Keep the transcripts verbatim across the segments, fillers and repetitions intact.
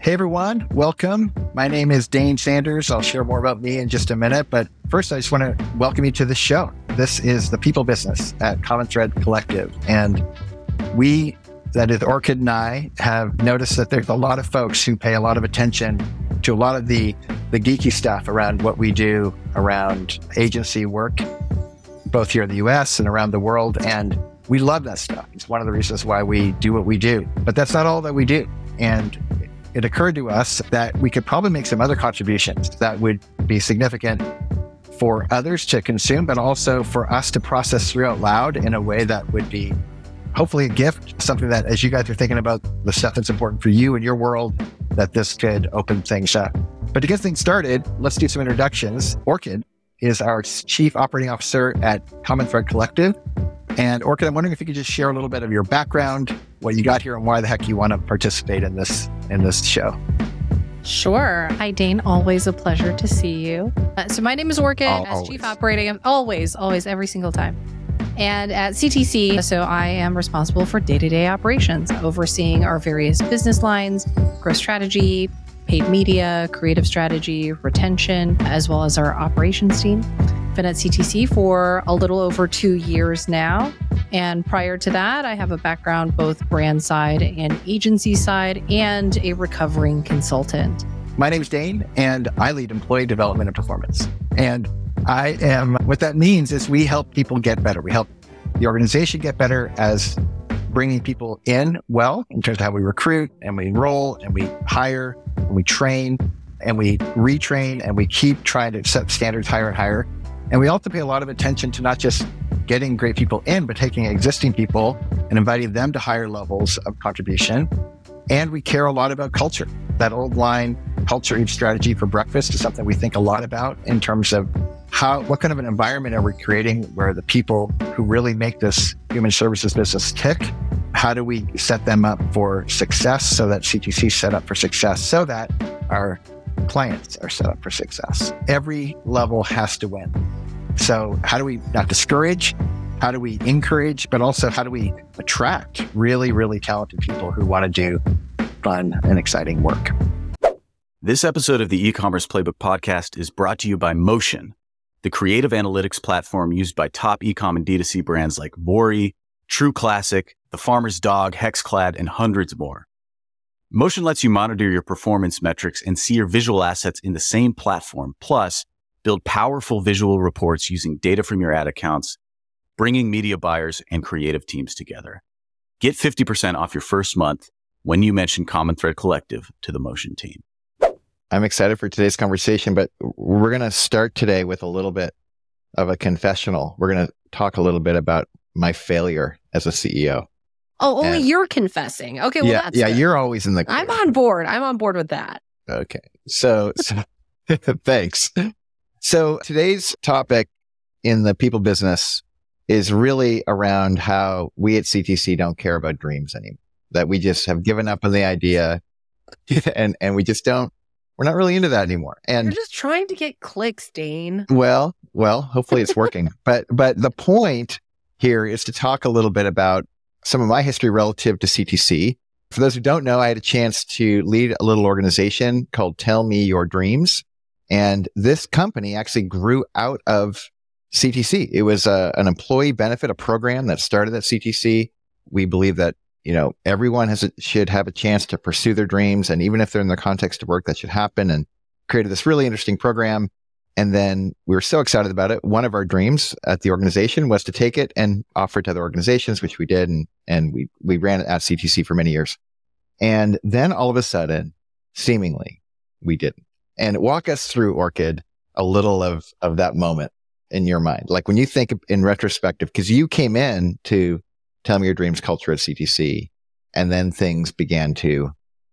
Hey everyone, welcome. My name is Dane Sanders. I'll share more about me in just a minute, but first I just want to welcome you to the show. This is the People Business at Common Thread Collective. And we, that is Orchid and I, have noticed that there's a lot of folks who pay a lot of attention to a lot of the, the geeky stuff around what we do around agency work, both here in the U S and around the world. And we love that stuff. It's one of the reasons why we do what we do. But that's not all that we do. And it occurred to us that we could probably make some other contributions that would be significant for others to consume, but also for us to process through out loud in a way that would be hopefully a gift, something that as you guys are thinking about the stuff that's important for you and your world, that this could open things up. But to get things started, let's do some introductions. Orchid is our Chief Operating Officer at Common Thread Collective. And Orchid, I'm wondering if you could just share a little bit of your background, what you got here, and why the heck you want to participate in this in this show. Sure. Hi, Dane. Always a pleasure to see you. Uh, so my name is Orchid. Al- as always. Chief Operating, always, always, every single time. And at C T C, so I am responsible for day-to-day operations, overseeing our various business lines, growth strategy, paid media, creative strategy, retention, as well as our operations team. Been at C T C for a little over two years now. And prior to that, I have a background both brand side and agency side and a recovering consultant. My name's Dane, and I lead employee development and performance. And I am, what that means is we help people get better. We help the organization get better as bringing people in well in terms of how we recruit and we enroll and we hire and we train and we retrain and we keep trying to set standards higher and higher. And we also pay a lot of attention to not just getting great people in, but taking existing people and inviting them to higher levels of contribution. And we care a lot about culture. That old line, culture eats strategy for breakfast, is something we think a lot about in terms of how, what kind of an environment are we creating where the people who really make this human services business tick, how do we set them up for success so that C T C is set up for success so that our clients are set up for success. Every level has to win. So how do we not discourage? How do we encourage? But also how do we attract really, really talented people who want to do fun and exciting work? This episode of the E-commerce Playbook podcast is brought to you by Motion, the creative analytics platform used by top e-com and D two C brands like Vori, True Classic, The Farmer's Dog, Hexclad, and hundreds more. Motion lets you monitor your performance metrics and see your visual assets in the same platform, plus build powerful visual reports using data from your ad accounts, bringing media buyers and creative teams together. Get fifty percent off your first month when you mention Common Thread Collective to the Motion team. I'm excited for today's conversation, but we're going to start today with a little bit of a confessional. We're going to talk a little bit about my failure as a C E O. Oh, only And- you're confessing. Okay, well, yeah, that's yeah, good. you're always in the. I'm on board. I'm on board with that. Okay, so, so thanks. So today's topic in the people business is really around how we at C T C don't care about dreams anymore. That we just have given up on the idea, and and we just don't. We're not really into that anymore. And You're just trying to get clicks, Dane. well, well, hopefully it's working. but but the point here is to talk a little bit about some of my history relative to C T C. For those who don't know, I had a chance to lead a little organization called Tell Me Your Dreams. And this company actually grew out of C T C. It was a, an employee benefit, a program that started at C T C. We believe that, you know, everyone has a, should have a chance to pursue their dreams. And even if they're in the context of work, that should happen, and created this really interesting program. And then we were so excited about it. One of our dreams at the organization was to take it and offer it to other organizations, which we did. And, and we, we ran it at C T C for many years. And then all of a sudden, seemingly, we didn't. And walk us through, Orchid, a little of, of that moment in your mind. Like when you think in retrospective, because you came in to Tell Me Your Dreams culture at C T C, and then things began to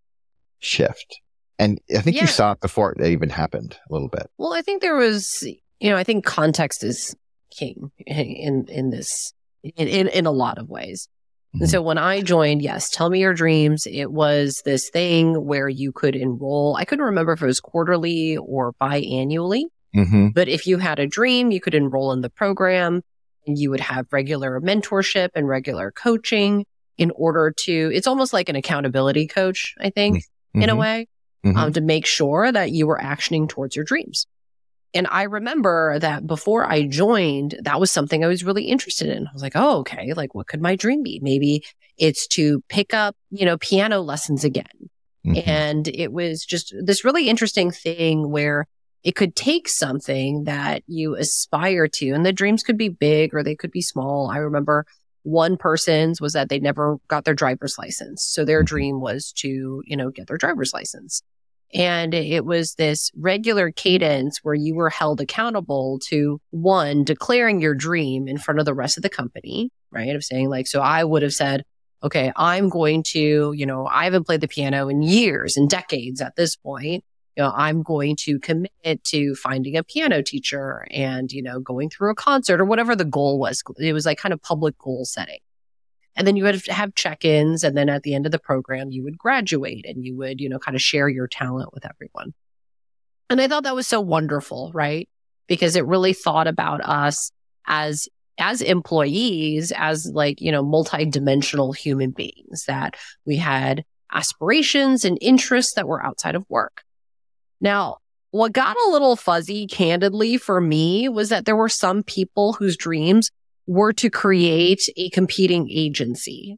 shift. And I think Yeah. you saw it before it even happened a little bit. Well, I think there was, you know, I think context is king in in this in in, in a lot of ways. And so when I joined, yes, Tell Me Your Dreams, it was this thing where you could enroll. I couldn't remember if it was quarterly or biannually, Mm-hmm. but if you had a dream, you could enroll in the program and you would have regular mentorship and regular coaching in order to, it's almost like an accountability coach, I think, in a way. mm-hmm. um, to make sure that you were actioning towards your dreams. And I remember that before I joined, that was something I was really interested in. I was like, oh, okay, like what could my dream be? Maybe it's to pick up, you know, piano lessons again. Mm-hmm. And it was just this really interesting thing where it could take something that you aspire to, and the dreams could be big or they could be small. I remember one person's was that they never got their driver's license. So their dream was to, you know, get their driver's license. And it was this regular cadence where you were held accountable to, one, declaring your dream in front of the rest of the company, right? Of saying like, so I would have said, okay, I'm going to, you know, I haven't played the piano in years and decades at this point. You know, I'm going to commit to finding a piano teacher and, you know, going through a concert or whatever the goal was. It was like kind of public goal setting. And then you would have check-ins. And then at the end of the program, you would graduate and you would, you know, kind of share your talent with everyone. And I thought that was so wonderful, right? Because it really thought about us as, as employees, as like, you know, multi-dimensional human beings, that we had aspirations and interests that were outside of work. Now, what got a little fuzzy, candidly, for me was that there were some people whose dreams were to create a competing agency.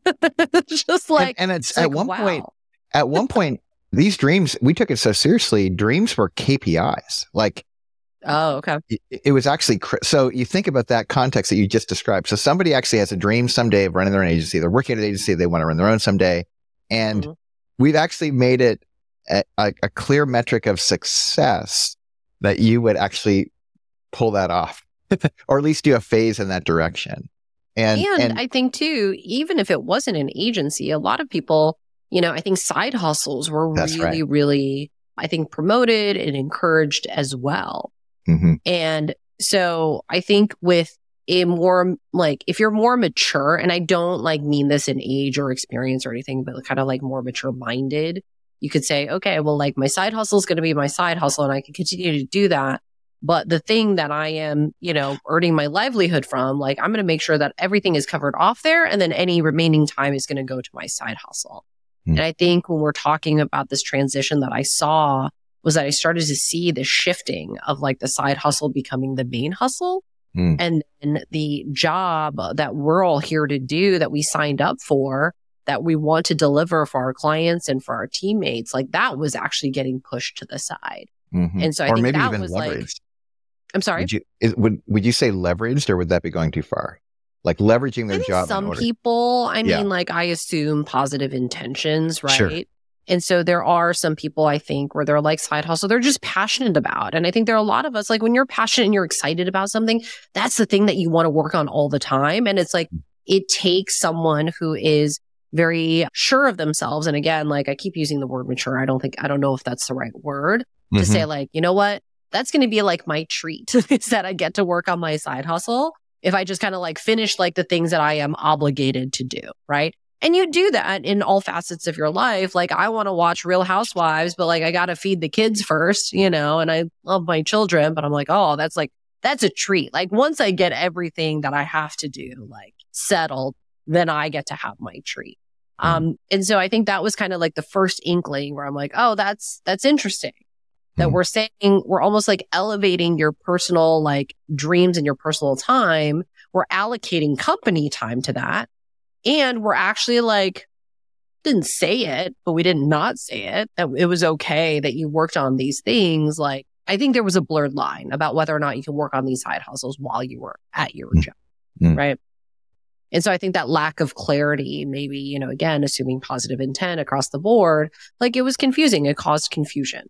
Just like, and, and it's, it's at like, one wow. point, at one point, these dreams, we took it so seriously. Dreams were K P Is. Like, oh, okay. It, it was actually, so you think about that context that you just described. So somebody actually has a dream someday of running their own agency. They're working at an agency. They want to run their own someday. And mm-hmm. we've actually made it a, a, a clear metric of success that you would actually pull that off. Or at least do a phase in that direction. And, and, and I think too, even if it wasn't an agency, a lot of people, you know, I think side hustles were really, right. really, I think promoted and encouraged as well. Mm-hmm. And so I think with a more like, if you're more mature, and I don't like mean this in age or experience or anything, but kind of like more mature minded, you could say, okay, well, like my side hustle is going to be my side hustle and I can continue to do that. But the thing that I am, you know, earning my livelihood from, like, I'm going to make sure that everything is covered off there. And then any remaining time is going to go to my side hustle. Mm. And I think when we're talking about this transition that I saw was that I started to see the shifting of like the side hustle becoming the main hustle. Mm. And then the job that we're all here to do, that we signed up for, that we want to deliver for our clients and for our teammates, like that was actually getting pushed to the side. Mm-hmm. And so I or think maybe that even was leveraged. like, I'm sorry. Would you, is, would would you say leveraged, or would that be going too far? Like leveraging their I think job. Some in order. people, I yeah. mean, like I assume positive intentions, right? Sure. And so there are some people, I think, where they're like side hustle, they're just passionate about. And I think there are a lot of us, like when you're passionate and you're excited about something, that's the thing that you want to work on all the time. And it's like, it takes someone who is very sure of themselves. And again, like I keep using the word mature. I don't think, I don't know if that's the right word mm-hmm. to say like, you know what? That's going to be like my treat is that I get to work on my side hustle if I just kind of like finish like the things that I am obligated to do, right? And you do that in all facets of your life. Like I want to watch Real Housewives, but like I got to feed the kids first, you know, and I love my children, but I'm like, oh, that's like, that's a treat. Like once I get everything that I have to do, like settled, then I get to have my treat. Mm-hmm. Um, and so I think that was kind of like the first inkling where I'm like, oh, that's, that's interesting. That we're saying we're almost like elevating your personal like dreams and your personal time. We're allocating company time to that. And we're actually like, didn't say it, but we did not say it, that it was okay that you worked on these things. Like, I think there was a blurred line about whether or not you can work on these side hustles while you were at your job. Mm. Right. And so I think that lack of clarity, maybe, you know, again, assuming positive intent across the board, like it was confusing. It caused confusion.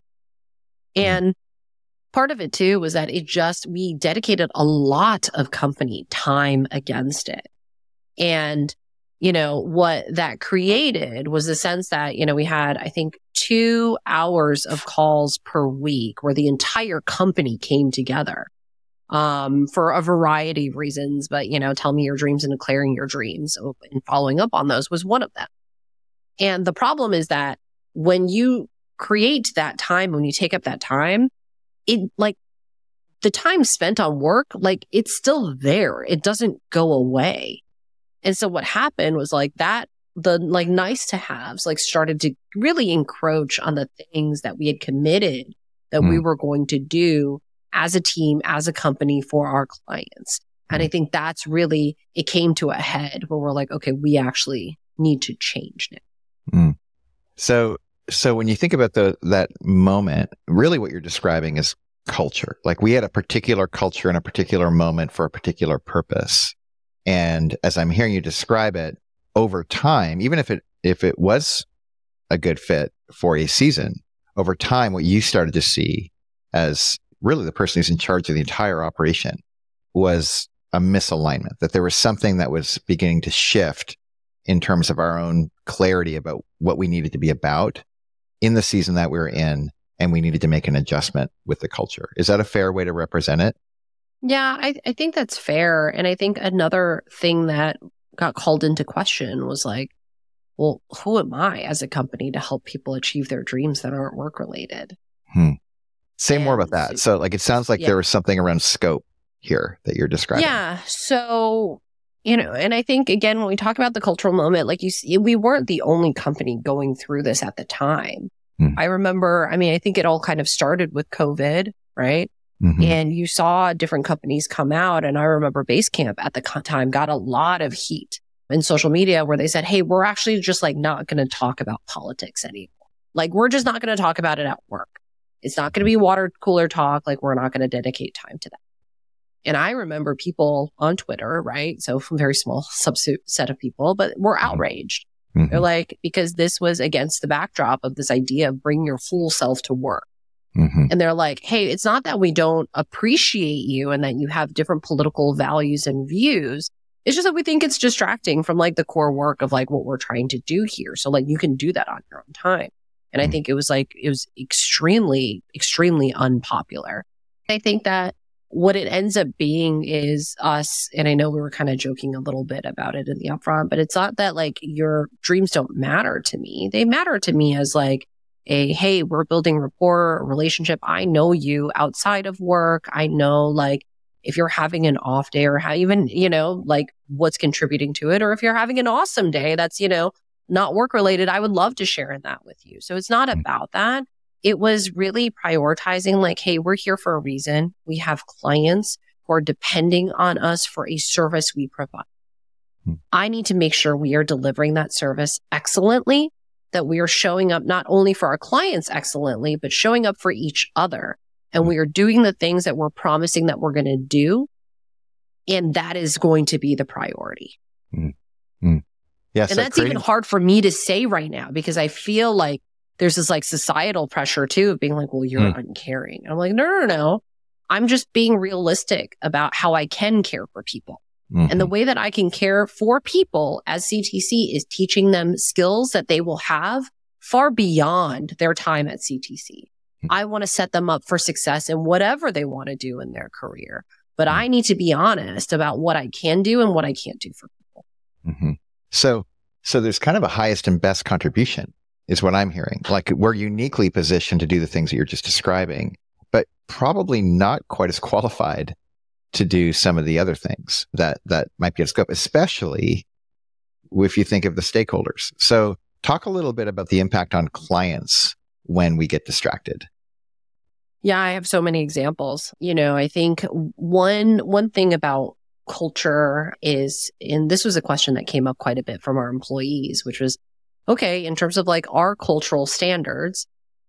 And part of it too was that it just, we dedicated a lot of company time against it. And, you know, what that created was the sense that, you know, we had, I think, two hours of calls per week where the entire company came together um, for a variety of reasons. But, you know, tell me your dreams and declaring your dreams and following up on those was one of them. And the problem is that when you create that time, when you take up that time, it like the time spent on work, like it's still there. It doesn't go away. And so what happened was like that the like nice to haves like started to really encroach on the things that we had committed that mm. we were going to do as a team, as a company for our clients. And I think that's really, it came to a head where we're like, okay, we actually need to change now. Mm. So, so when you think about the, that moment, really what you're describing is culture. Like we had a particular culture in a particular moment for a particular purpose. And as I'm hearing you describe it, over time, even if it, if it was a good fit for a season, over time, what you started to see as really the person who's in charge of the entire operation was a misalignment, that there was something that was beginning to shift in terms of our own clarity about what we needed to be about in the season that we were in, and we needed to make an adjustment with the culture. Is that a fair way to represent it? Yeah, I, I think that's fair. And I think another thing that got called into question was like, well, who am I as a company to help people achieve their dreams that aren't work related? Hmm. Say and more about that. So like, it sounds like yeah. there was something around scope here that you're describing. Yeah. So, you know, and I think, again, when we talk about the cultural moment, like you see, we weren't the only company going through this at the time. Mm. I remember, I mean, I think it all kind of started with COVID, right? Mm-hmm. And you saw different companies come out. And I remember Basecamp at the time got a lot of heat in social media where they said, hey, we're actually just like not going to talk about politics anymore. Like, we're just not going to talk about it at work. It's not going to be water cooler talk. Like, we're not going to dedicate time to that. And I remember people on Twitter, right? So from a very small subset of people, but were outraged. Mm-hmm. They're like, because this was against the backdrop of this idea of bringing your full self to work. Mm-hmm. And they're like, hey, it's not that we don't appreciate you and that you have different political values and views. It's just that we think it's distracting from like the core work of like what we're trying to do here. So like you can do that on your own time. And mm-hmm. I think it was like, it was extremely, extremely unpopular. I think that what it ends up being is us, and I know we were kind of joking a little bit about it in the upfront, but it's not that like your dreams don't matter to me. They matter to me as like a, hey, we're building rapport, a relationship. I know you outside of work. I know like if you're having an off day or how even, you know, like what's contributing to it, or if you're having an awesome day that's, you know, not work related, I would love to share in that with you. So it's not about that. It was really prioritizing like, hey, we're here for a reason. We have clients who are depending on us for a service we provide. Hmm. I need to make sure we are delivering that service excellently, that we are showing up not only for our clients excellently, but showing up for each other. And we are doing the things that we're promising that we're going to do. And that is going to be the priority. Hmm. Hmm. Yeah, and so that's creating- even hard for me to say right now because I feel like there's this like societal pressure too of being like, well, you're mm. uncaring. And I'm like, no, no, no. I'm just being realistic about how I can care for people. Mm-hmm. And the way that I can care for people as C T C is teaching them skills that they will have far beyond their time at C T C. Mm-hmm. I want to set them up for success in whatever they want to do in their career. But mm-hmm. I need to be honest about what I can do and what I can't do for people. Mm-hmm. So, so there's kind of a highest and best contribution is what I'm hearing. Like we're uniquely positioned to do the things that you're just describing, but probably not quite as qualified to do some of the other things that, that might be in scope, especially if you think of the stakeholders. So talk a little bit about the impact on clients when we get distracted. Yeah, I have so many examples. You know, I think one, one thing about culture is, and this was a question that came up quite a bit from our employees, which was, okay, in terms of like our cultural standards,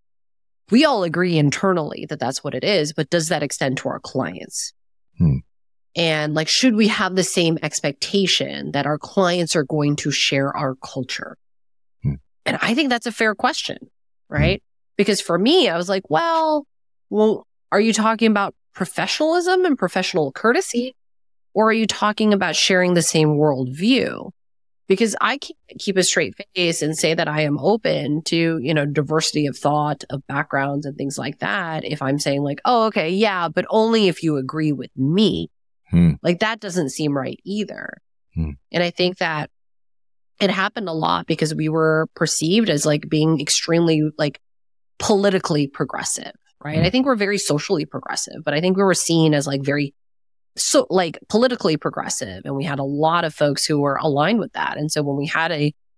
we all agree internally that that's what it is, but does that extend to our clients? Hmm. And like, should we have the same expectation that our clients are going to share our culture? Hmm. And I think that's a fair question, right? Hmm. Because for me, I was like, well, well, are you talking about professionalism and professional courtesy? Or are you talking about sharing the same worldview? Because I can't keep a straight face and say that I am open to, you know, diversity of thought, of backgrounds and things like that. If I'm saying like, oh, okay, yeah, but only if you agree with me. Hmm. Like that doesn't seem right either. Hmm. And I think that it happened a lot because we were perceived as like being extremely like politically progressive, right? Hmm. I think we're very socially progressive, but I think we were seen as like very so like politically progressive. And we had a lot of folks who were aligned with that. And so when we had a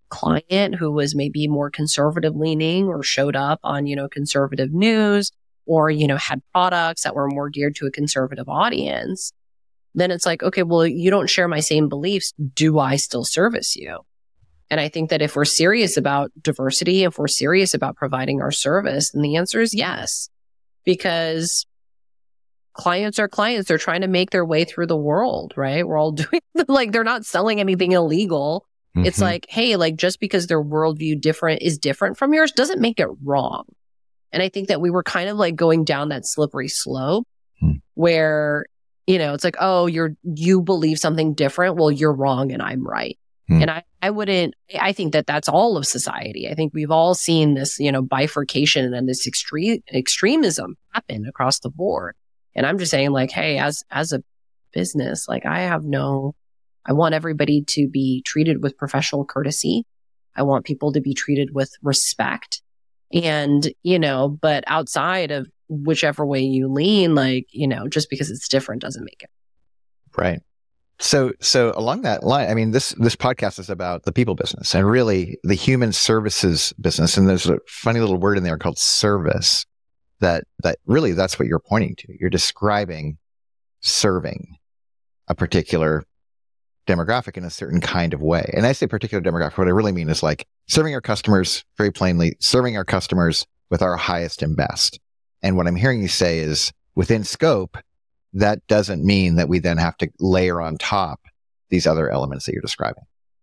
client who was maybe more conservative leaning or showed up on, you know, conservative news or, you know, had products that were more geared to a conservative audience, then it's like, okay, well, you don't share my same beliefs. Do I still service you? And I think that if we're serious about diversity, if we're serious about providing our service, then the answer is yes, because clients are clients. They're trying to make their way through the world, right? We're all doing, like, they're not selling anything illegal. Mm-hmm. It's like, hey, like, just because their worldview different is different from yours doesn't make it wrong. And I think that we were kind of like going down that slippery slope mm. where, you know, it's like, oh, you're, you believe something different. Well, you're wrong and I'm right. Mm. And I, I wouldn't, I think that that's all of society. I think we've all seen this, you know, bifurcation and this extreme extremism happen across the board. And I'm just saying, like, hey, as, as a business, like, I have no, I want everybody to be treated with professional courtesy. I want people to be treated with respect. And, you know, but outside of whichever way you lean, like, you know, just because it's different doesn't make it. Right. So, so along that line, I mean, this, this podcast is about the people business and really the human services business. And there's a funny little word in there called service that, that really that's what you're pointing to. You're describing serving a particular demographic in a certain kind of way. And I say particular demographic, what I really mean is like serving our customers very plainly, serving our customers with our highest and best. And what I'm hearing you say is within scope, that doesn't mean that we then have to layer on top these other elements that you're describing.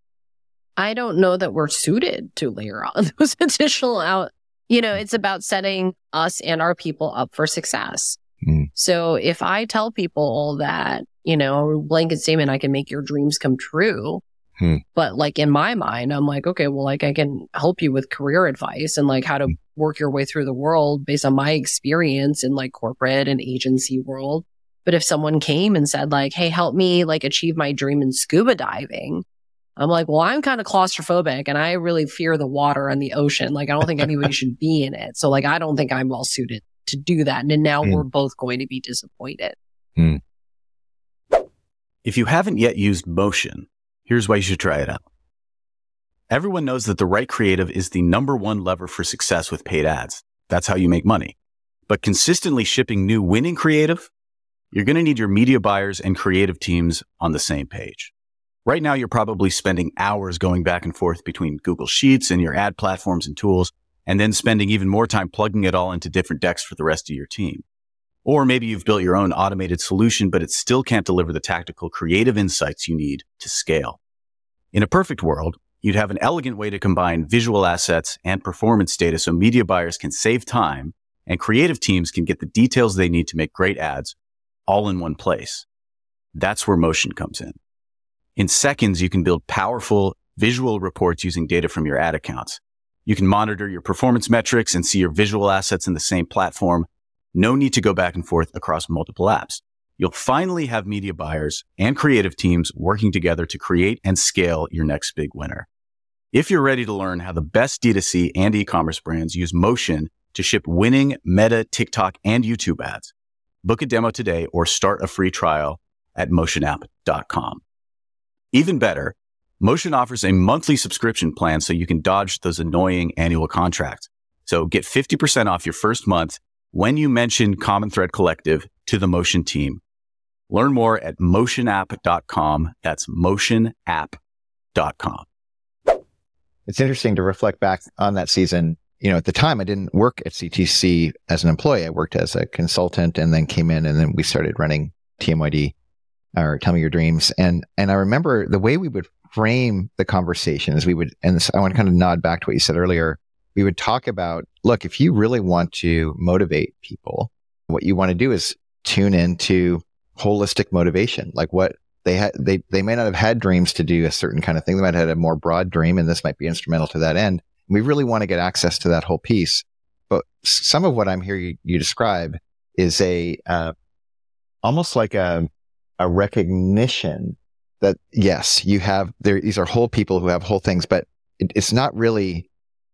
I don't know that we're suited to layer on those additional out. You know, it's about setting us and our people up for success. Mm. So if I tell people that, you know, blanket statement, I can make your dreams come true. Hmm. But like in my mind, I'm like, okay, well, like I can help you with career advice and like how to work your way through the world based on my experience in like corporate and agency world. But if someone came and said like, hey, help me like achieve my dream in scuba diving, I'm like, well, I'm kind of claustrophobic and I really fear the water and the ocean. Like, I don't think anybody should be in it. So like, I don't think I'm well suited to do that. And then now mm. we're both going to be disappointed. Mm. If you haven't yet used Motion, here's why you should try it out. Everyone knows that the right creative is the number one lever for success with paid ads. That's how you make money. But consistently shipping new winning creative, you're going to need your media buyers and creative teams on the same page. Right now, you're probably spending hours going back and forth between Google Sheets and your ad platforms and tools, and then spending even more time plugging it all into different decks for the rest of your team. Or maybe you've built your own automated solution, but it still can't deliver the tactical creative insights you need to scale. In a perfect world, you'd have an elegant way to combine visual assets and performance data so media buyers can save time and creative teams can get the details they need to make great ads all in one place. That's where Motion comes in. In seconds, you can build powerful visual reports using data from your ad accounts. You can monitor your performance metrics and see your visual assets in the same platform. No need to go back and forth across multiple apps. You'll finally have media buyers and creative teams working together to create and scale your next big winner. If you're ready to learn how the best D two C and e-commerce brands use Motion to ship winning Meta, TikTok, and YouTube ads, book a demo today or start a free trial at motion app dot com. Even better, Motion offers a monthly subscription plan so you can dodge those annoying annual contracts. So get fifty percent off your first month when you mention Common Thread Collective to the Motion team. Learn more at motion app dot com. That's motion app dot com. It's interesting to reflect back on that season. You know, at the time, I didn't work at C T C as an employee. I worked as a consultant and then came in and then we started running T M Y D, or Tell Me Your Dreams. And and I remember the way we would frame the conversation is we would, and this, I want to kind of nod back to what you said earlier. We would talk about, look, if you really want to motivate people, what you want to do is tune into holistic motivation. Like what they had, they, they may not have had dreams to do a certain kind of thing. They might have had a more broad dream, and this might be instrumental to that end. We really want to get access to that whole piece. But some of what I'm hearing you, you describe is a, uh, almost like a, a recognition that yes, you have there, these are whole people who have whole things, but it, it's not really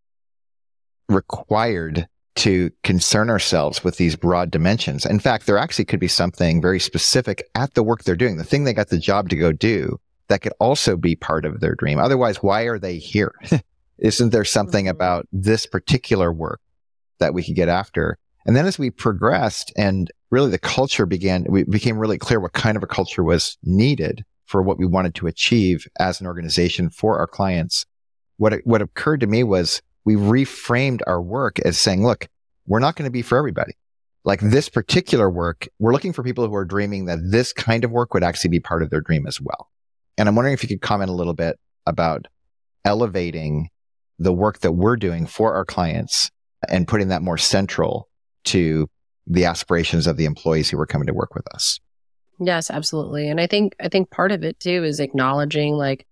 required to concern ourselves with these broad dimensions. In fact, there actually could be something very specific at the work they're doing, the thing they got the job to go do, that could also be part of their dream. Otherwise, why are they here? Isn't there something mm-hmm. about this particular work that we could get after? And then as we progressed and really the culture began, we became really clear what kind of a culture was needed for what we wanted to achieve as an organization for our clients. What, what occurred to me was we reframed our work as saying, look, we're not going to be for everybody. Like this particular work, we're looking for people who are dreaming that this kind of work would actually be part of their dream as well. And I'm wondering if you could comment a little bit about elevating the work that we're doing for our clients and putting that more central to the aspirations of the employees who are coming to work with us. Yes, absolutely. And I think, I think part of it too is acknowledging like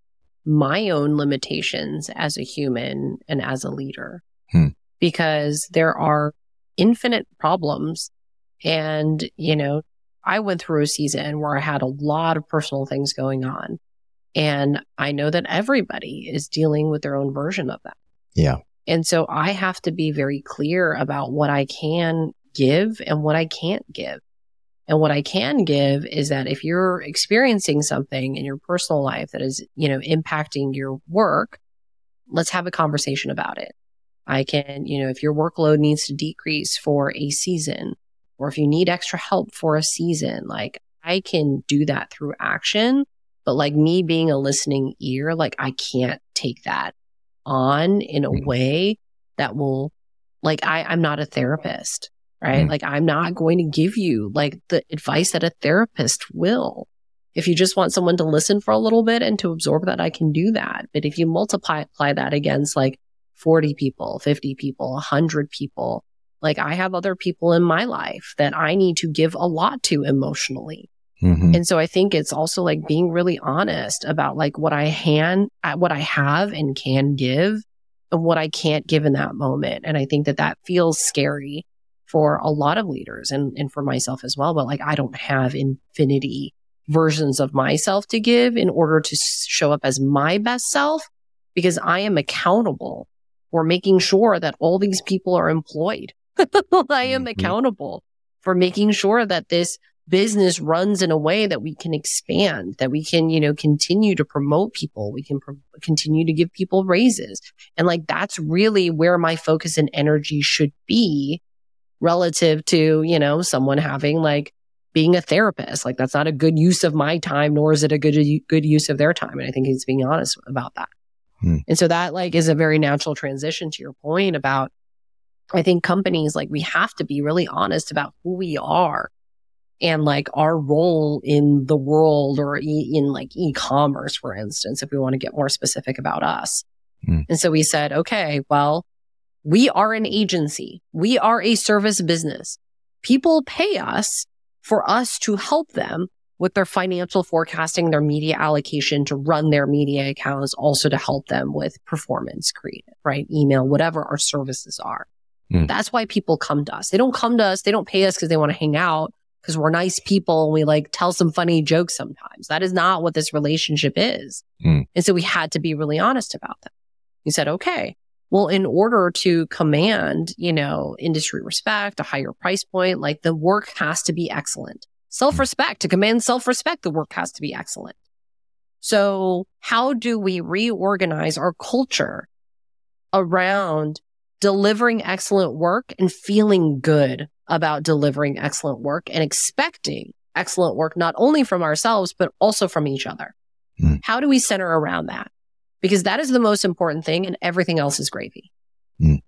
my own limitations as a human and as a leader, hmm. because there are infinite problems. And, you know, I went through a season where I had a lot of personal things going on. And I know that everybody is dealing with their own version of that. Yeah. And so I have to be very clear about what I can give and what I can't give. And what I can give is that if you're experiencing something in your personal life that is, you know, impacting your work, let's have a conversation about it. I can, you know, if your workload needs to decrease for a season, or if you need extra help for a season, like I can do that through action. But like me being a listening ear, like I can't take that on in a way that will, like I, I'm not a therapist. Right? Mm. Like I'm not going to give you like the advice that a therapist will. If you just want someone to listen for a little bit and to absorb that, I can do that. But if you multiply apply that against like forty people, fifty people, one hundred people, like I have other people in my life that I need to give a lot to emotionally. Mm-hmm. And so I think it's also like being really honest about like what I can, what I have and can give and what I can't give in that moment. And I think that that feels scary for a lot of leaders and, and for myself as well. But like, I don't have infinity versions of myself to give in order to show up as my best self, because I am accountable for making sure that all these people are employed. I am mm-hmm. accountable for making sure that this business runs in a way that we can expand, that we can, you know, continue to promote people. We can pro- continue to give people raises. And like, that's really where my focus and energy should be relative to, you know, someone having like being a therapist. Like that's not a good use of my time, nor is it a good, good use of their time. And I think he's being honest about that. Hmm. And so that like is a very natural transition to your point about, I think companies, like we have to be really honest about who we are and like our role in the world, or e- in like e-commerce, for instance, if we want to get more specific about us. Hmm. And so we said, okay, well, we are an agency. We are a service business. People pay us for us to help them with their financial forecasting, their media allocation, to run their media accounts, also to help them with performance creative, right? Email, whatever our services are. Mm. That's why people come to us. They don't come to us. They don't pay us because they want to hang out, because we're nice people and we like tell some funny jokes sometimes. That is not what this relationship is. Mm. And so we had to be really honest about that. We said, okay, well, in order to command, you know, industry respect, a higher price point, like the work has to be excellent. Self-respect, to command self-respect, the work has to be excellent. So how do we reorganize our culture around delivering excellent work and feeling good about delivering excellent work and expecting excellent work, not only from ourselves, but also from each other? Mm. How do we center around that? Because that is the most important thing, and everything else is gravy. Mm.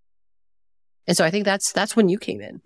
And so I think that's that's when you came in.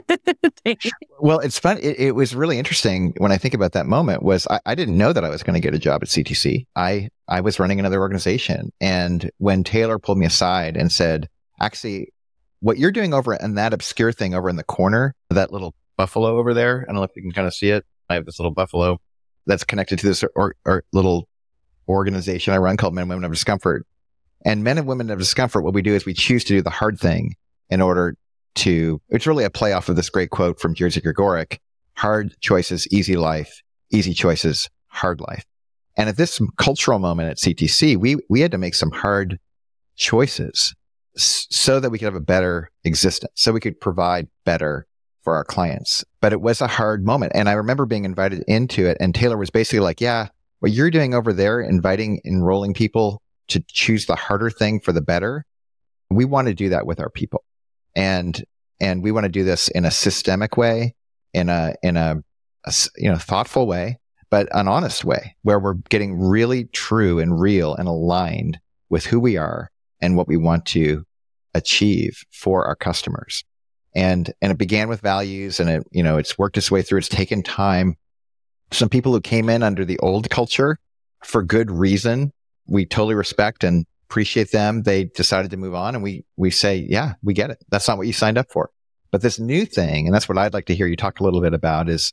Well, it's fun. It, it was really interesting when I think about that moment. Was I, I didn't know that I was going to get a job at C T C. I I was running another organization, and when Taylor pulled me aside and said, "Actually, what you're doing over in that obscure thing over in the corner, that little buffalo over there. I don't know if you can kind of see it. I have this little buffalo that's connected to this or, or little organization I run called Men and Women of Discomfort. And Men and Women of Discomfort, what we do is we choose to do the hard thing in order to, it's really a play off of this great quote from Jerzy Gregorek, hard choices, easy life, easy choices, hard life. And at this cultural moment at C T C, we, we had to make some hard choices s- so that we could have a better existence, so we could provide better for our clients. But it was a hard moment. And I remember being invited into it, and Taylor was basically like, yeah, what you're doing over there, inviting, enrolling people to choose the harder thing for the better, we want to do that with our people. And, and we want to do this in a systemic way, in a, in a, a you know, thoughtful way, but an honest way, where we're getting really true and real and aligned with who we are and what we want to achieve for our customers. And, and it began with values, and it, you know, it's worked its way through. It's taken time. Some people who came in under the old culture for good reason, we totally respect and appreciate them. They decided to move on, and we, we say, yeah, we get it. That's not what you signed up for. But this new thing, and that's what I'd like to hear you talk a little bit about, is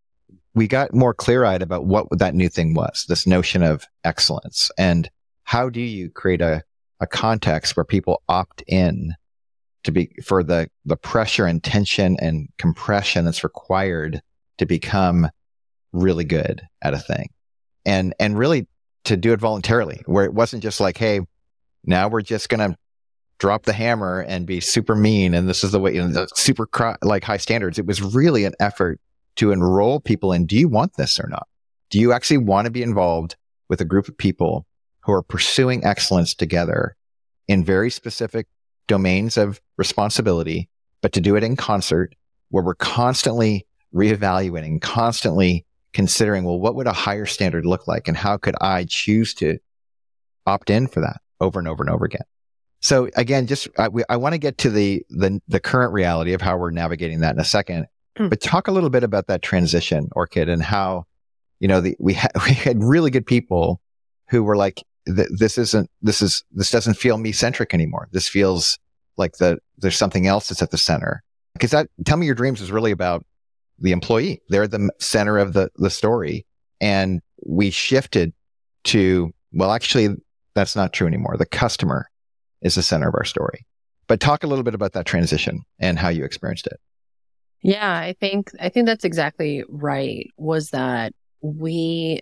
we got more clear-eyed about what that new thing was, this notion of excellence. And how do you create a, a context where people opt in to be for the, the pressure and tension and compression that's required to become really good at a thing, and, and really to do it voluntarily, where it wasn't just like, hey, now we're just going to drop the hammer and be super mean. And this is the way, you know, the super cr- like high standards. It was really an effort to enroll people in, do you want this or not? Do you actually want to be involved with a group of people who are pursuing excellence together in very specific domains of responsibility, but to do it in concert, where we're constantly reevaluating, constantly considering, well, what would a higher standard look like? And how could I choose to opt in for that over and over and over again? So again, just, I, I want to get to the, the, the current reality of how we're navigating that in a second, mm. but talk a little bit about that transition, Orchid, and how, you know, the, we had, we had really good people who were like, this isn't, this is, this doesn't feel me-centric anymore. This feels like the, there's something else that's at the center. Because that, Tell Me Your Dreams is really about the employee. They're the center of the, the story. And we shifted to, well, actually, that's not true anymore. The customer is the center of our story. But talk a little bit about that transition and how you experienced it. Yeah, I think, I think that's exactly right. Was that we,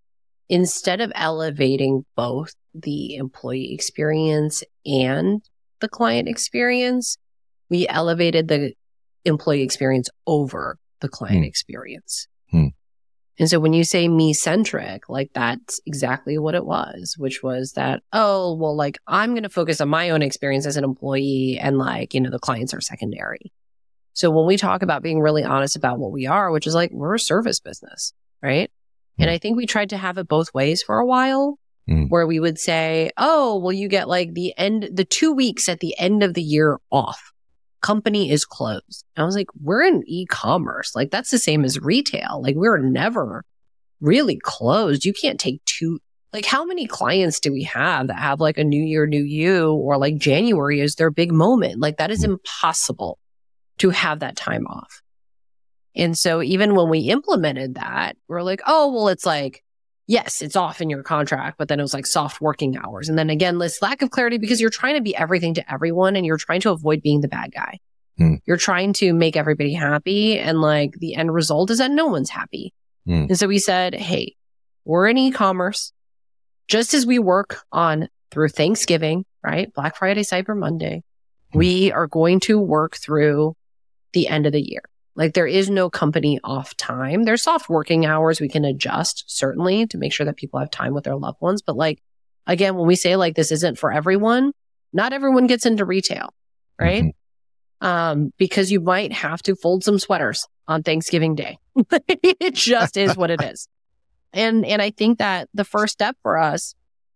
instead of elevating both the employee experience and the client experience, we elevated the employee experience over the client hmm. experience. Hmm. And so when you say me-centric, like that's exactly what it was, which was that, oh, well, like I'm going to focus on my own experience as an employee, and like, you know, the clients are secondary. So when we talk about being really honest about what we are, which is like, we're a service business, right? And I think we tried to have it both ways for a while, mm. where we would say, oh, well, you get like the end, the two weeks at the end of the year off. Company is closed. And I was like, we're in e-commerce. Like that's the same as retail. Like we were never really closed. You can't take two, like how many clients do we have that have like a new year, new you, or like January is their big moment? Like that is impossible to have that time off. And so even when we implemented that, we're like, oh, well, it's like, yes, it's off in your contract, but then it was like soft working hours. And then again, this lack of clarity because you're trying to be everything to everyone and you're trying to avoid being the bad guy. Hmm. You're trying to make everybody happy. And like the end result is that no one's happy. Hmm. And so we said, hey, we're in e-commerce. Just as we work on through Thanksgiving, right? Black Friday, Cyber Monday, hmm. we are going to work through the end of the year. Like there is no company off time. There's soft working hours we can adjust, certainly, to make sure that people have time with their loved ones. But like, again, when we say like this isn't for everyone, not everyone gets into retail, right? Mm-hmm. Um, because you might have to fold some sweaters on Thanksgiving Day. It just is what it is. And, and I think that the first step for us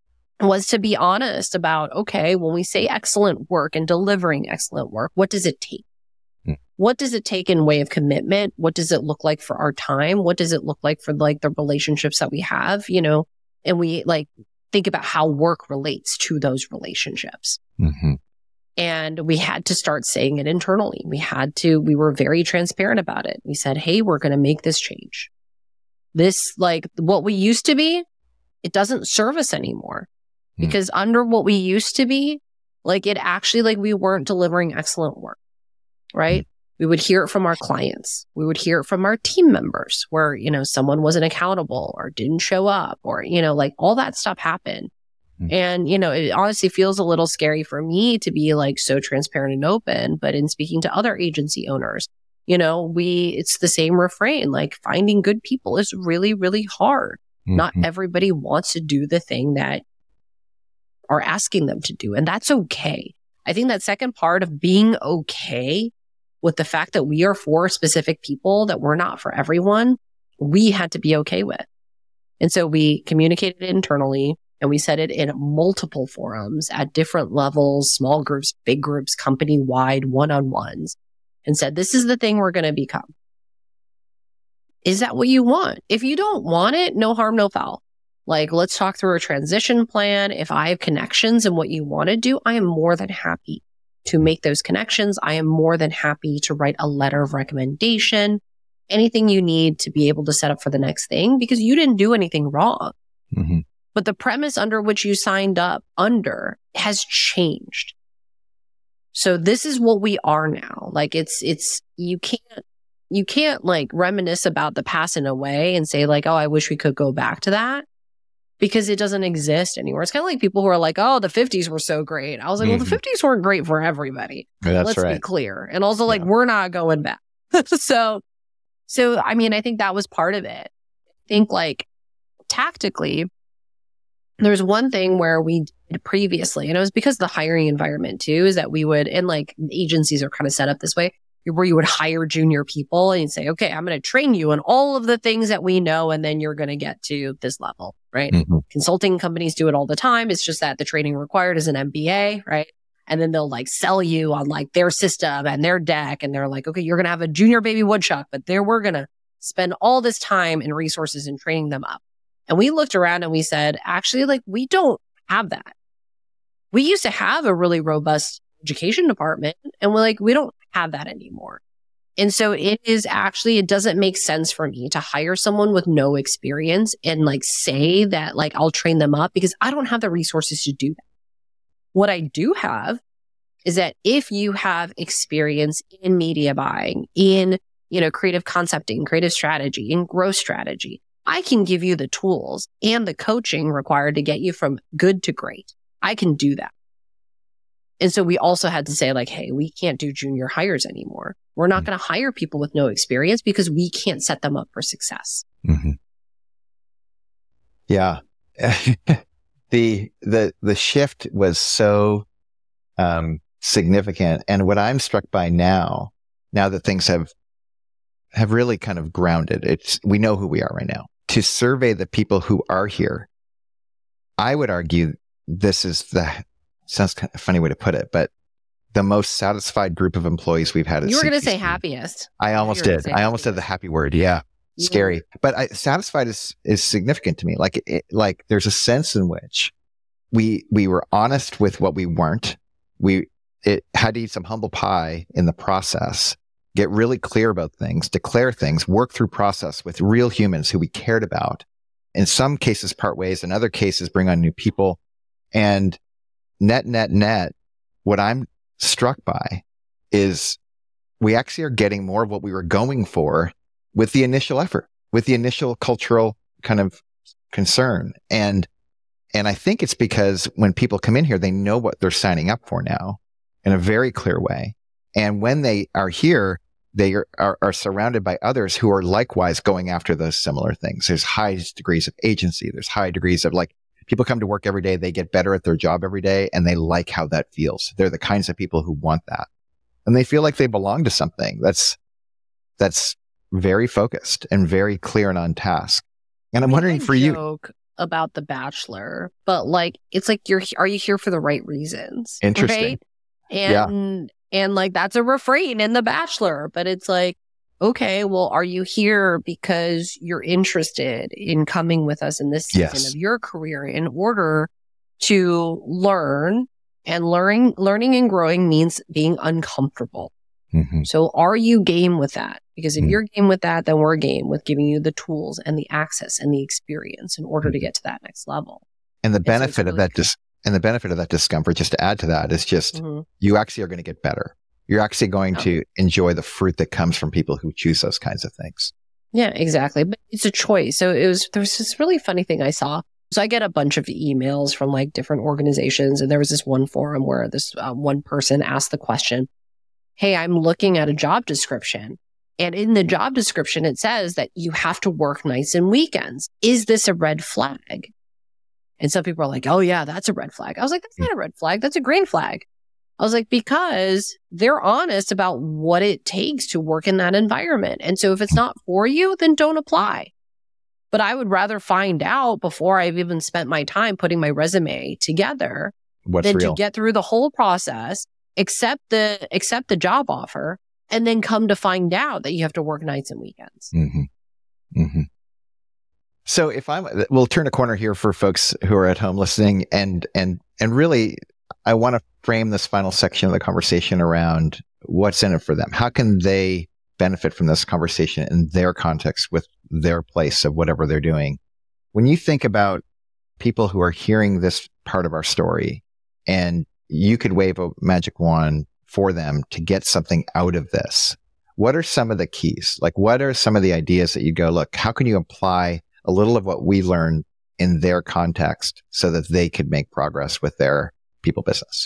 was to be honest about, okay, when we say excellent work and delivering excellent work, what does it take? What does it take in way of commitment? What does it look like for our time? What does it look like for like the relationships that we have, you know, and we like think about how work relates to those relationships. Mm-hmm. And we had to start saying it internally. We had to, we were very transparent about it. We said, hey, we're going to make this change. This, like what we used to be, it doesn't serve us anymore mm-hmm. because under what we used to be, like it actually, like we weren't delivering excellent work, right? Mm-hmm. We would hear it from our clients. We would hear it from our team members where, you know, someone wasn't accountable or didn't show up or, you know, like all that stuff happened. Mm-hmm. And, you know, it honestly feels a little scary for me to be like so transparent and open. But in speaking to other agency owners, you know, we, it's the same refrain, like finding good people is really, really hard. Mm-hmm. Not everybody wants to do the thing that are asking them to do. And that's okay. I think that second part of being okay with the fact that we are for specific people, that we're not for everyone, we had to be okay with. And so we communicated it internally and we said it in multiple forums at different levels, small groups, big groups, company-wide, one-on-ones, and said, this is the thing we're going to become. Is that what you want? If you don't want it, no harm, no foul. Like, let's talk through a transition plan. If I have connections in what you want to do, I am more than happy to make those connections. I am more than happy to write a letter of recommendation, anything you need to be able to set up for the next thing, because you didn't do anything wrong. Mm-hmm. But the premise under which you signed up under has changed. So this is what we are now. Like, it's, it's, you can't, you can't like reminisce about the past in a way and say like, oh, I wish we could go back to that. Because it doesn't exist anymore. It's kind of like people who are like, oh, the fifties were so great. I was like, mm-hmm. well, the fifties weren't great for everybody. That's Let's right. be clear. And also like, yeah. we're not going back. so, so, I mean, I think that was part of it. I think like tactically, there's one thing where we did previously, and it was because of the hiring environment too, is that we would, and like agencies are kind of set up this way, where you would hire junior people and you'd say, okay, I'm going to train you on all of the things that we know, and then you're going to get to this level, right? Mm-hmm. Consulting companies do it all the time. It's just that the training required is an M B A, right? And then they'll like sell you on like their system and their deck. And they're like, okay, you're going to have a junior baby woodchuck, but there we're going to spend all this time and resources in training them up. And we looked around and we said, actually, like, we don't have that. We used to have a really robust education department, and we're like, we don't have that anymore. And so it is actually, it doesn't make sense for me to hire someone with no experience and like say that like I'll train them up, because I don't have the resources to do that. What I do have is that if you have experience in media buying, in, you know, creative concepting, creative strategy, in growth strategy, I can give you the tools and the coaching required to get you from good to great. I can do that. And so we also had to say like, hey, we can't do junior hires anymore. We're not mm-hmm. going to hire people with no experience because we can't set them up for success. Mm-hmm. Yeah. the, the, the shift was so, um, significant. And what I'm struck by now, now that things have, have really kind of grounded, it's, we know who we are right now. To survey the people who are here, I would argue this is the, sounds kind of a funny way to put it, but the most satisfied group of employees we've had. At you were going to C T C. say happiest. I almost did. I almost said the happy word. Yeah. yeah. Scary. But I, satisfied is, is significant to me. Like, it, like there's a sense in which we, we were honest with what we weren't. We, it had to eat some humble pie in the process, get really clear about things, declare things, work through process with real humans who we cared about. In some cases, part ways. In other cases, bring on new people. And net, net, net, what I'm struck by is we actually are getting more of what we were going for with the initial effort, with the initial cultural kind of concern. And, and I think it's because when people come in here, they know what they're signing up for now in a very clear way. And when they are here, they are, are, are surrounded by others who are likewise going after those similar things. There's high degrees of agency. There's high degrees of like, people come to work every day, they get better at their job every day, and they like how that feels. They're the kinds of people who want that. And they feel like they belong to something that's, that's very focused and very clear and on task. And I'm I wondering for you. Joke about The Bachelor, but like, it's like, you're, are you here for the right reasons? Interesting. Right? And, yeah. and like, that's a refrain in The Bachelor, but it's like, okay, well, are you here because you're interested in coming with us in this season yes. of your career in order to learn? And learning, learning and growing means being uncomfortable. Mm-hmm. So are you game with that? Because if mm-hmm. you're game with that, then we're game with giving you the tools and the access and the experience in order mm-hmm. to get to that next level. And the and benefit so really of that, dis- and the benefit of that discomfort, just to add to that, is just mm-hmm. you actually are going to get better. You're actually going yeah. to enjoy the fruit that comes from people who choose those kinds of things. Yeah, exactly. But it's a choice. So it was, there was this really funny thing I saw. So I get a bunch of emails from like different organizations. And there was this one forum where this uh, one person asked the question, hey, I'm looking at a job description And in the job description, it says that you have to work nights and weekends. Is this a red flag? And some people are like, oh yeah, that's a red flag. I was like, that's not a red flag. That's a green flag. I was like, because they're honest about what it takes to work in that environment. And so if it's not for you, then don't apply. But I would rather find out before I've even spent my time putting my resume together What's than real? to get through the whole process, accept the accept the job offer, and then come to find out that you have to work nights and weekends. Mm-hmm. Mm-hmm. So if I'm, we'll turn a corner here for folks who are at home listening, and and and really, I want to frame this final section of the conversation around what's in it for them. How can they benefit from this conversation in their context with their place of whatever they're doing? When you think about people who are hearing this part of our story, and you could wave a magic wand for them to get something out of this, what are some of the keys? Like, what are some of the ideas that you go, look, how can you apply a little of what we learned in their context so that they could make progress with their people business?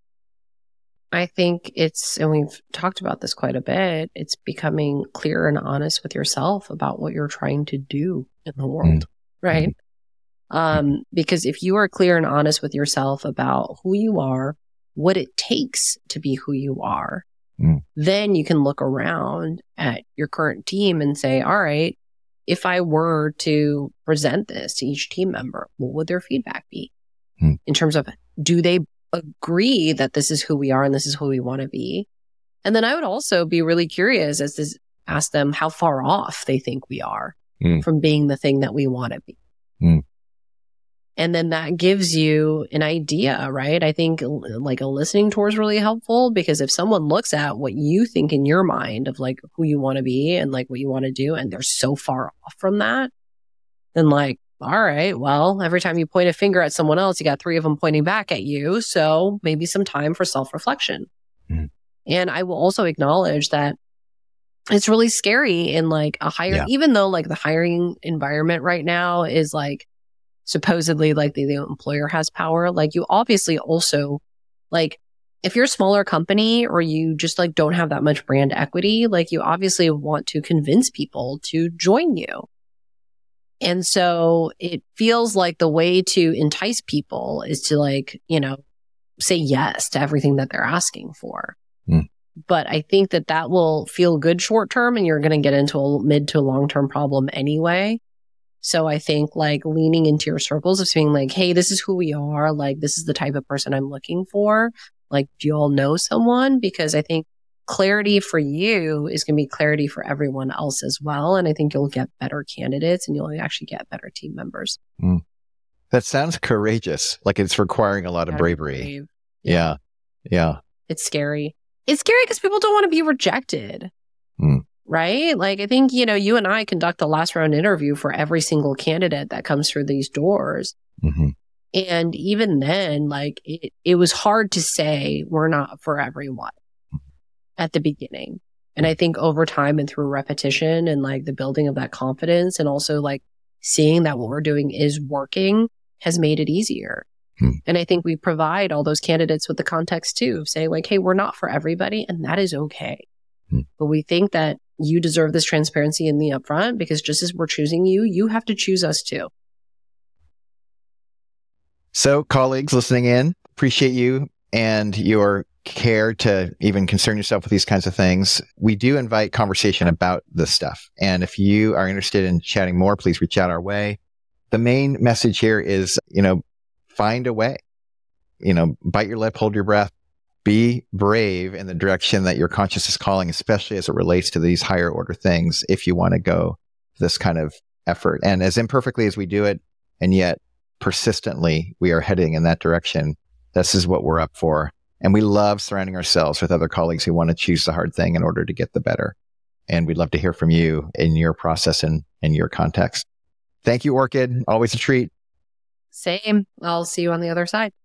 I think it's, and we've talked about this quite a bit, it's becoming clear and honest with yourself about what you're trying to do in the world, mm-hmm. right? Mm-hmm. Um, because if you are clear and honest with yourself about who you are, what it takes to be who you are, mm. then you can look around at your current team and say, all right, if I were to present this to each team member, what would their feedback be? Mm. In terms of, do they agree that this is who we are and this is who we want to be? And then I would also be really curious as to ask them how far off they think we are mm. from being the thing that we want to be. Mm. And then that gives you an idea, right? I think like a listening tour is really helpful, because if someone looks at what you think in your mind of like who you want to be and like what you want to do, and they're so far off from that, then like, all right, well, every time you point a finger at someone else, you got three of them pointing back at you. So maybe some time for self-reflection. Mm-hmm. And I will also acknowledge that it's really scary in like a hire, yeah. even though like the hiring environment right now is like supposedly like the, the employer has power. Like you obviously also like, if you're a smaller company or you just like don't have that much brand equity, like you obviously want to convince people to join you. And so it feels like the way to entice people is to like, you know, say yes to everything that they're asking for. Mm. But I think that that will feel good short term, and you're going to get into a mid to long term problem anyway. So I think like leaning into your circles of saying like, hey, this is who we are. Like, this is the type of person I'm looking for. Like, do you all know someone? Because I think clarity for you is going to be clarity for everyone else as well. And I think you'll get better candidates and you'll actually get better team members. Mm. That sounds courageous. Like it's requiring a lot of bravery. Yeah. yeah. Yeah. It's scary. It's scary because people don't want to be rejected. Mm. Right? Like, I think, you know, you and I conduct the last round interview for every single candidate that comes through these doors. Mm-hmm. And even then, like, it, it was hard to say we're not for everyone at the beginning. And I think over time and through repetition and like the building of that confidence and also like seeing that what we're doing is working has made it easier. Hmm. And I think we provide all those candidates with the context too, of saying like, hey, we're not for everybody, and that is okay. Hmm. But we think that you deserve this transparency in the upfront, because just as we're choosing you, you have to choose us too. So colleagues listening in, appreciate you and your care to even concern yourself with these kinds of things. We do invite conversation about this stuff. And if you are interested in chatting more, please reach out our way. The main message here is, you know, find a way, you know, bite your lip, hold your breath, be brave in the direction that your conscience is calling, especially as it relates to these higher order things, if you want to go this kind of effort. And as imperfectly as we do it, and yet persistently we are heading in that direction, this is what we're up for. And we love surrounding ourselves with other colleagues who want to choose the hard thing in order to get the better. And we'd love to hear from you in your process and in your context. Thank you, Orchid. Always a treat. Same. I'll see you on the other side.